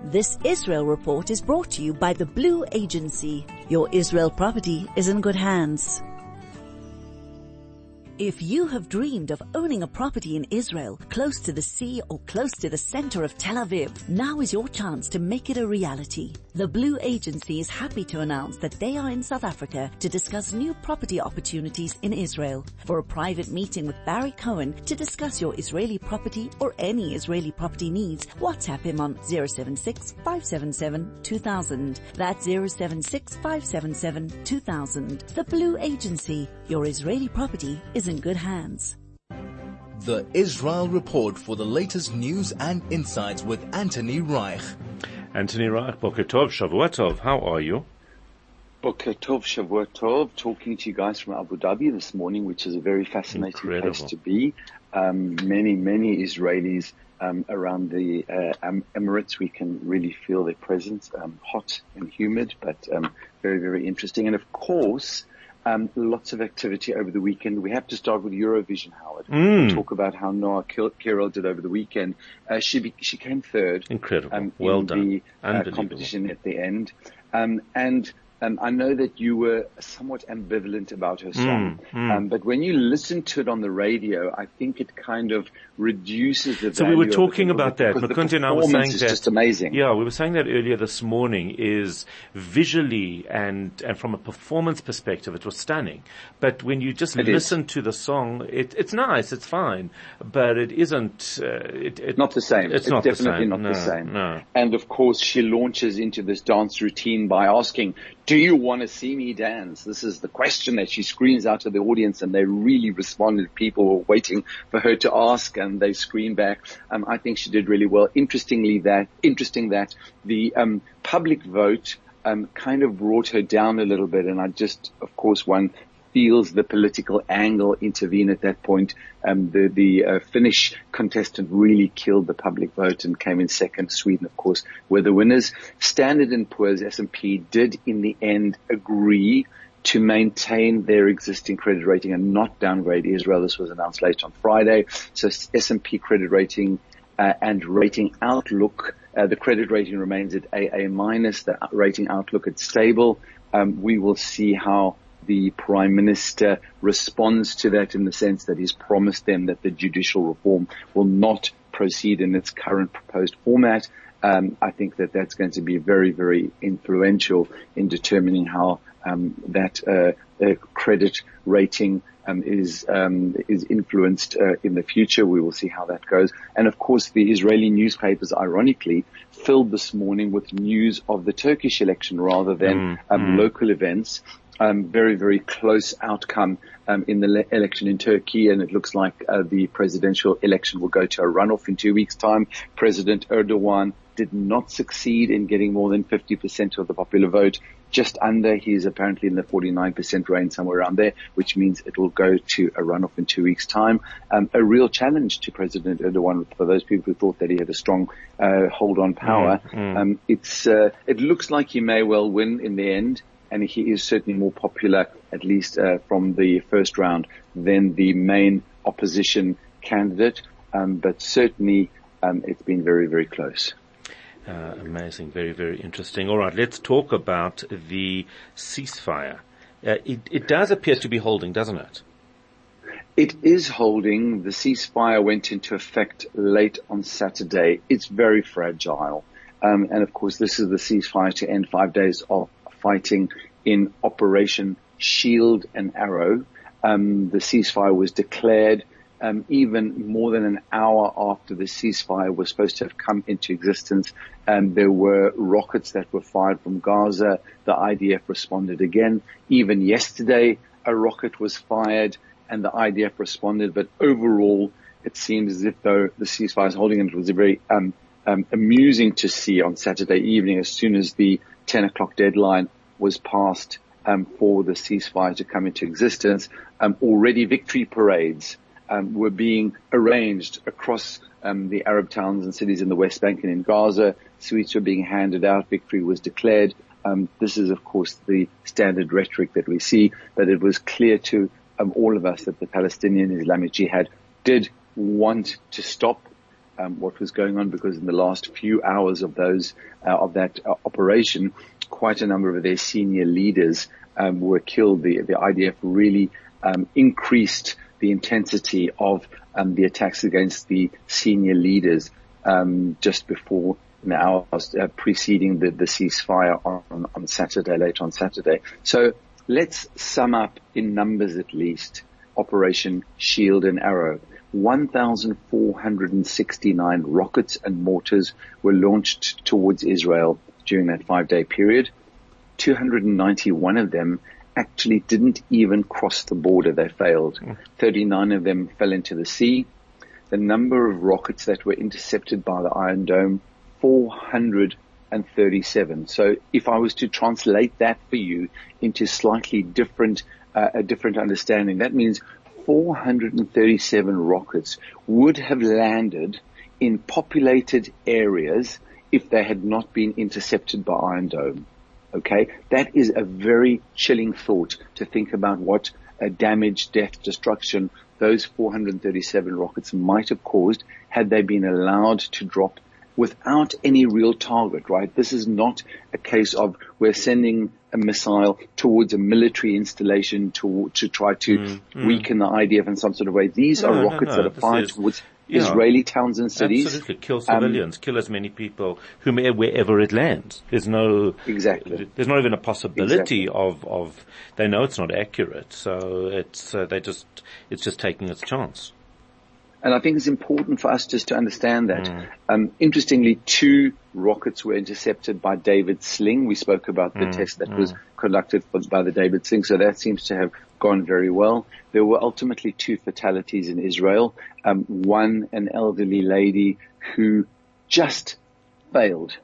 This Israel report is brought to you by the Blue Agency. Your Israel property is in good hands. If you have dreamed of owning a property in Israel, close to the sea or close to the center of Tel Aviv, now is your chance to make it a reality. The Blue Agency is happy to announce that they are in South Africa to discuss new property opportunities in Israel. For a private meeting with Barry Cohen to discuss your Israeli property or any Israeli property needs, WhatsApp him on 076-577-2000. That's 076-577-2000. The Blue Agency. Your Israeli property is in good hands. The Israel Report for the latest news and insights with Anthony Reich. Anthony Reich, Boker Tov, Shavua Tov. How are you? Boker Tov, Shavua Tov. Talking to you guys from Abu Dhabi this morning, which is a very fascinating place to be. Many Israelis around the Emirates. We can really feel their presence. Hot and humid, but very, very interesting. And of course, lots of activity over the weekend. We have to start with Eurovision, Howard. We'll talk about how Noah Kirel did over the weekend. She came third. Incredible. Well done. In the competition at the end. I know that you were somewhat ambivalent about her song, but when you listen to it on the radio, I think it kind of reduces the value. So we were talking about that. Makunti and I were saying that. Just amazing. Yeah, we were saying that earlier this morning. Is visually and from a performance perspective, it was stunning. But when you just listen to the song, it's nice, it's fine, but it isn't. Not the same. It's definitely not the same. No. And of course, she launches into this dance routine by asking, "Do you want to see me dance?" This is the question that she screams out to the audience, and they really responded. People were waiting for her to ask, and they screamed back. I think she did really well. Interesting that the public vote kind of brought her down a little bit, and of course, one feels the political angle intervene at that point. The Finnish contestant really killed the public vote and came in second. Sweden, of course, were the winners. Standard & Poor's, S&P, did in the end agree to maintain their existing credit rating and not downgrade Israel. This was announced late on Friday. So S&P credit rating and rating outlook, the credit rating remains at AA-. The rating outlook at stable. We will see how the Prime Minister responds to that, in the sense that he's promised them that the judicial reform will not proceed in its current proposed format. I think that that's going to be very, very influential in determining how that credit rating is influenced in the future. We will see how that goes. And of course, the Israeli newspapers, ironically, filled this morning with news of the Turkish election rather than local events. Very, very close outcome in the election in Turkey, and it looks like the presidential election will go to a runoff in 2 weeks' time. President Erdogan did not succeed in getting more than 50% of the popular vote. Just under, he's apparently in the 49% range, somewhere around there, which means it will go to a runoff in 2 weeks' time. A real challenge to President Erdogan for those people who thought that he had a strong hold on power. It looks like he may well win in the end, and he is certainly more popular, at least from the first round, than the main opposition candidate. But certainly it's been very, very close. Amazing. Very, very interesting. All right, let's talk about the ceasefire. It does appear to be holding, doesn't it? It is holding. The ceasefire went into effect late on Saturday. It's very fragile. And of course, this is the ceasefire to end 5 days of fighting in Operation Shield and Arrow. The ceasefire was declared even more than an hour after the ceasefire was supposed to have come into existence. There were rockets that were fired from Gaza. The IDF responded again. Even yesterday, a rocket was fired and the IDF responded. But overall, it seems as if though the ceasefire is holding, and it was very amusing to see on Saturday evening, as soon as the 10 o'clock deadline was passed for the ceasefire to come into existence, already victory parades were being arranged across the Arab towns and cities in the West Bank and in Gaza. Sweets were being handed out. Victory was declared. This is, of course, the standard rhetoric that we see, but it was clear to all of us that the Palestinian Islamic Jihad did want to stop what was going on, because in the last few hours of that operation, quite a number of their senior leaders were killed. The IDF really increased the intensity of the attacks against the senior leaders just before an hour preceding the ceasefire on Saturday, late on Saturday. So let's sum up in numbers at least. Operation Shield and Arrow. 1,469 rockets and mortars were launched towards Israel during that 5-day period. 291 of them actually didn't even cross the border. They failed. 39 of them fell into the sea. The number of rockets that were intercepted by the Iron Dome, 437. So if I was to translate that for you into slightly different, a different understanding, that means 437 rockets would have landed in populated areas if they had not been intercepted by Iron Dome. Okay, that is a very chilling thought to think about what damage, death, destruction those 437 rockets might have caused had they been allowed to drop without any real target, right? This is not a case of we're sending a missile towards a military installation to try to weaken the IDF in some sort of way. These are rockets that are fired towards Israeli towns and cities. Absolutely. Kill civilians, kill as many people, wherever it lands. There's no, there's not even a possibility of, they know it's not accurate. So it's just taking its chance. And I think it's important for us just to understand that. Interestingly, 2 rockets were intercepted by David Sling. We spoke about the test that was conducted by the David Sling, so that seems to have gone very well. There were ultimately 2 fatalities in Israel. One, an elderly lady who just failed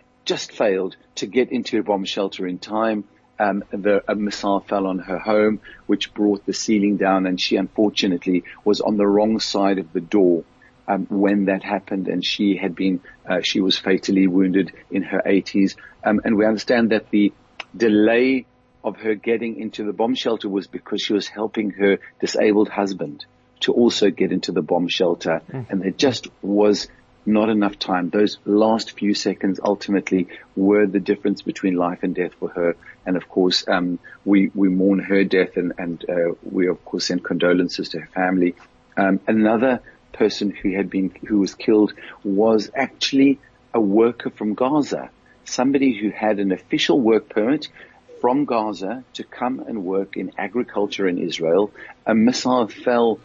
to get into a bomb shelter in time. A missile fell on her home, which brought the ceiling down, and she unfortunately was on the wrong side of the door when that happened, and she was fatally wounded in her 80s. And we understand that the delay of her getting into the bomb shelter was because she was helping her disabled husband to also get into the bomb shelter, and there just was not enough time. Those last few seconds ultimately were the difference between life and death for her. And of course, we mourn her death, and we of course send condolences to her family. Another person who was killed was actually a worker from Gaza, somebody who had an official work permit from Gaza to come and work in agriculture in Israel. A missile fell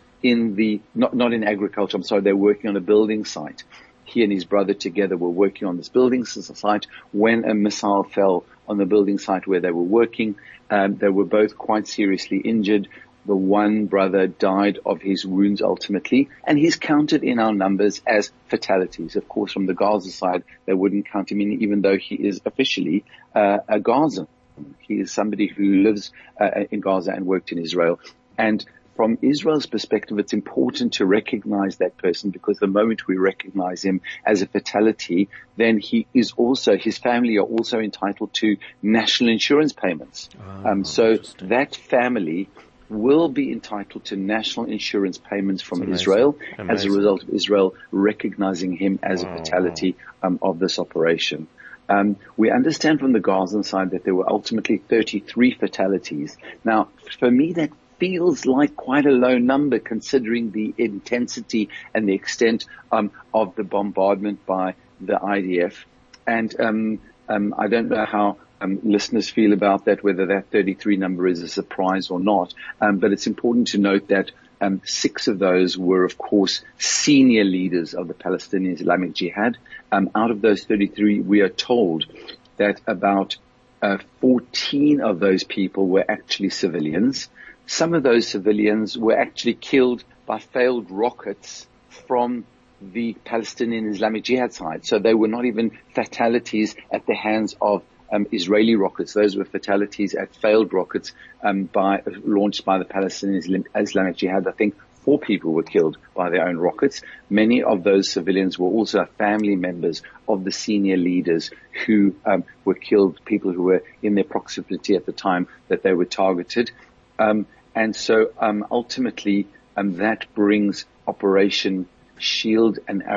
not in agriculture, I'm sorry, they were working on a building site. He and his brother together were working on this building site when a missile fell on the building site where they were working. They were both quite seriously injured. The one brother died of his wounds ultimately, and he's counted in our numbers as fatalities. Of course, from the Gaza side, they wouldn't count him in, even though he is officially a Gazan. He is somebody who lives in Gaza and worked in Israel. And from Israel's perspective, it's important to recognize that person, because the moment we recognize him as a fatality, then his family are also entitled to national insurance payments. So that family will be entitled to national insurance payments from Israel as a result of Israel recognizing him as a fatality of this operation. We understand from the Gazan side that there were ultimately 33 fatalities. Now, for me, that feels like quite a low number considering the intensity and the extent of the bombardment by the IDF. And I don't know how listeners feel about that, whether that 33 number is a surprise or not. But it's important to note that 6 of those were, of course, senior leaders of the Palestinian Islamic Jihad. Out of those 33, we are told that about 14 of those people were actually civilians. Some of those civilians were actually killed by failed rockets from the Palestinian Islamic Jihad side. So they were not even fatalities at the hands of Israeli rockets. Those were fatalities at failed rockets launched by the Palestinian Islamic Jihad. I think 4 people were killed by their own rockets. Many of those civilians were also family members of the senior leaders who were killed, people who were in their proximity at the time that they were targeted. And so ultimately that brings Operation Shield and Arrow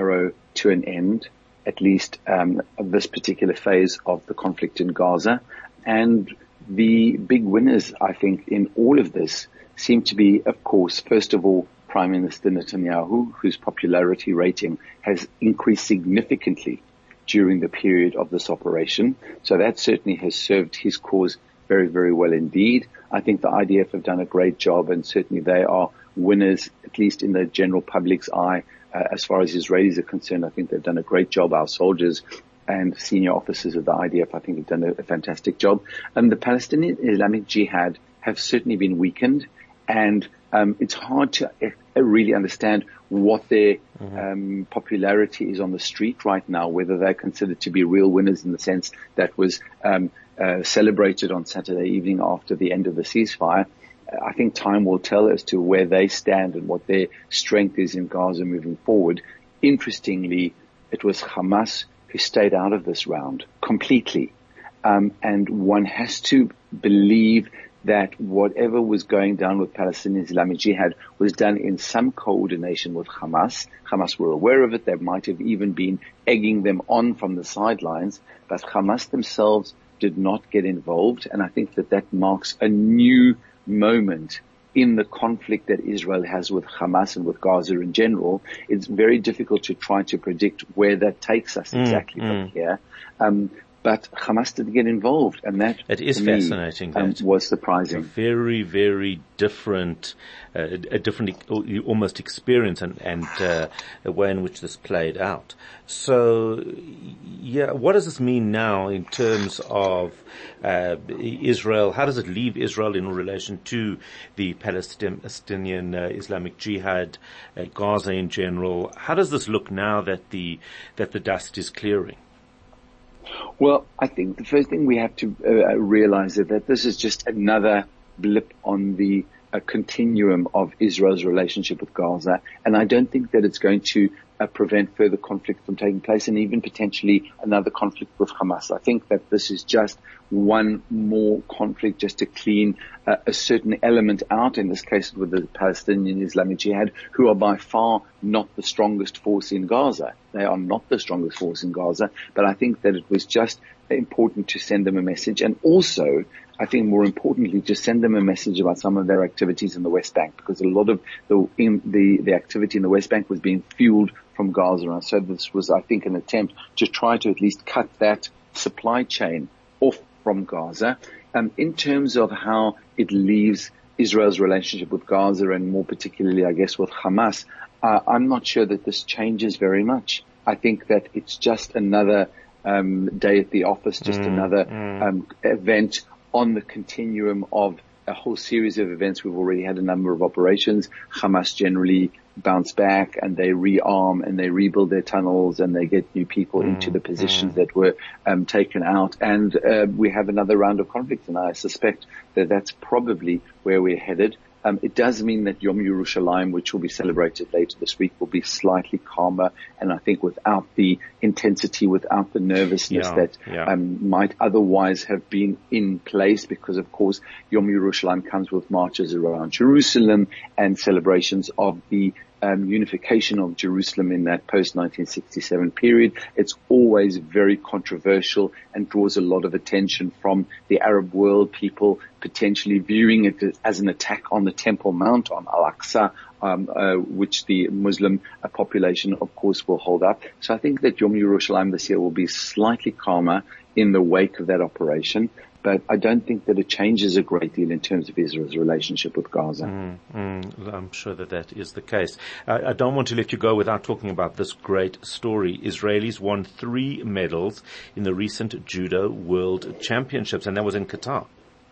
to an end, at least of this particular phase of the conflict in Gaza. And the big winners, I think, in all of this seem to be, of course, first of all, Prime Minister Netanyahu, whose popularity rating has increased significantly during the period of this operation. So that certainly has served his cause very, very well indeed. I think the IDF have done a great job, and certainly they are winners, at least in the general public's eye. As far as Israelis are concerned, I think they've done a great job. Our soldiers and senior officers of the IDF, I think, have done a fantastic job. And the Palestinian Islamic Jihad have certainly been weakened, and it's hard to really understand what their popularity is on the street right now, whether they're considered to be real winners in the sense that was celebrated on Saturday evening after the end of the ceasefire. I think time will tell as to where they stand and what their strength is in Gaza moving forward. Interestingly, it was Hamas who stayed out of this round completely. And one has to believe that whatever was going down with Palestinian Islamic Jihad was done in some coordination with Hamas. Hamas were aware of it. They might have even been egging them on from the sidelines, but Hamas themselves did not get involved. And I think that marks a new moment in the conflict that Israel has with Hamas and with Gaza in general. It's very difficult to try to predict where that takes us exactly from here. But Hamas didn't get involved, and that it is fascinating. That was surprising. Very, very different, a different almost experience and the way in which this played out. So, yeah, what does this mean now in terms of Israel? How does it leave Israel in relation to the Palestinian Islamic Jihad, Gaza in general? How does this look now that the dust is clearing? Well, I think the first thing we have to realize is that this is just another blip on the continuum of Israel's relationship with Gaza. And I don't think that it's going to prevent further conflict from taking place, and even potentially another conflict with Hamas. I think that this is just one more conflict just to clean a certain element out, in this case with the Palestinian Islamic Jihad, who are by far not the strongest force in Gaza. They are not the strongest force in Gaza, but I think that it was just important to send them a message, and also I think more importantly, to send them a message about some of their activities in the West Bank, because a lot of the activity in the West Bank was being fueled from Gaza. And so this was, I think, an attempt to try to at least cut that supply chain off from Gaza. In terms of how it leaves Israel's relationship with Gaza, and more particularly, I guess, with Hamas, I'm not sure that this changes very much. I think that it's just another day at the office, just another event on the continuum of a whole series of events. We've already had a number of operations. Hamas generally bounce back and they rearm and they rebuild their tunnels and they get new people into the positions that were taken out. And we have another round of conflict, and I suspect that that's probably where we're headed. It does mean that Yom Yerushalayim, which will be celebrated later this week, will be slightly calmer, and I think without the intensity, without the nervousness that might otherwise have been in place, because of course Yom Yerushalayim comes with marches around Jerusalem and celebrations of the unification of Jerusalem in that post-1967 period. It's always very controversial and draws a lot of attention from the Arab world, people potentially viewing it as an attack on the Temple Mount, on Al-Aqsa, which the Muslim population, of course, will hold up. So I think that Yom Yerushalayim this year will be slightly calmer in the wake of that operation. But I don't think that it changes a great deal in terms of Israel's relationship with Gaza. I'm sure that is the case. I don't want to let you go without talking about this great story. Israelis won 3 medals in the recent Judo World Championships, and that was in Qatar.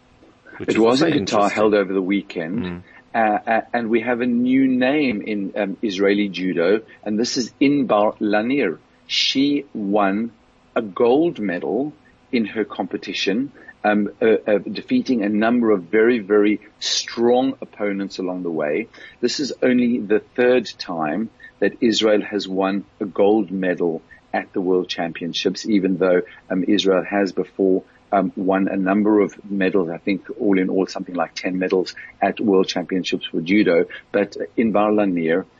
It was in Qatar, held over the weekend. And we have a new name in Israeli Judo, and this is Inbar Lanir. She won a gold medal in her competition, defeating a number of very, very strong opponents along the way. This is only the 3rd time that Israel has won a gold medal at the World Championships, even though Israel has before won a number of medals. I think all in all something like 10 medals at World Championships for Judo. But Inbar Lanir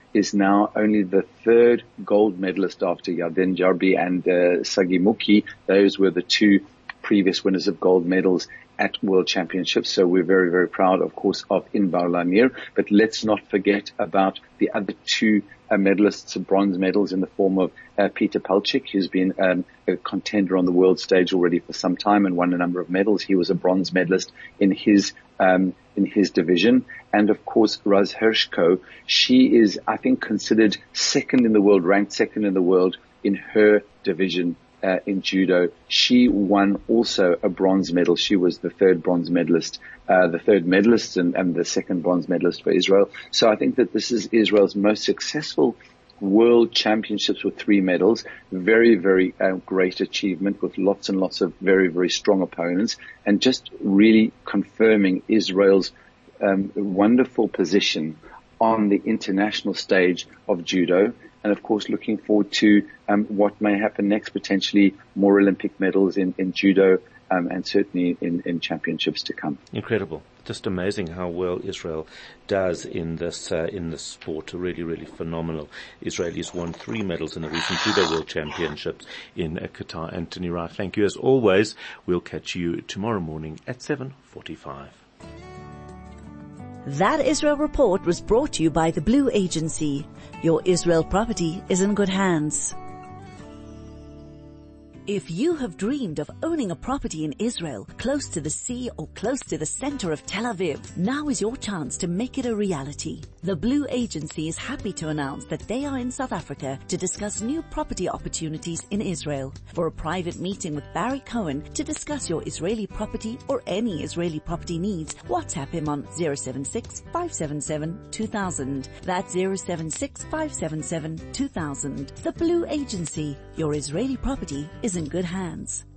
is now only the third gold medalist after Yarden Jarbi and Sagi Muki. Those were the two previous winners of gold medals at World Championships. So we're very, very proud, of course, of Inbal Lamir. But let's not forget about the other two medalists of bronze medals in the form of Peter Palchik, who's been a contender on the world stage already for some time and won a number of medals. He was a bronze medalist in his division. And of course, Raz Hershko, she is, I think, considered second in the world, ranked second in the world in her division in judo. She won also a bronze medal. She was the third bronze medalist, and the second bronze medalist for Israel. So I think that this is Israel's most successful World Championships with 3 medals. Very, very great achievement with lots and lots of very, very strong opponents, and just really confirming Israel's wonderful position on the international stage of judo. And of course, looking forward to what may happen next, potentially more Olympic medals in judo, and certainly in championships to come. Incredible. Just amazing how well Israel does in this sport. Really, really phenomenal. Israelis won 3 medals in the recent Judo World Championships in Qatar. Anthony Wright, thank you as always. We'll catch you tomorrow morning at 7:45. That Israel Report was brought to you by the Blue Agency. Your Israel property is in good hands. If you have dreamed of owning a property in Israel, close to the sea or close to the center of Tel Aviv, now is your chance to make it a reality. The Blue Agency is happy to announce that they are in South Africa to discuss new property opportunities in Israel. For a private meeting with Barry Cohen to discuss your Israeli property or any Israeli property needs, WhatsApp him on 076-577-2000. That's 076-577-2000. The Blue Agency, your Israeli property is in good hands.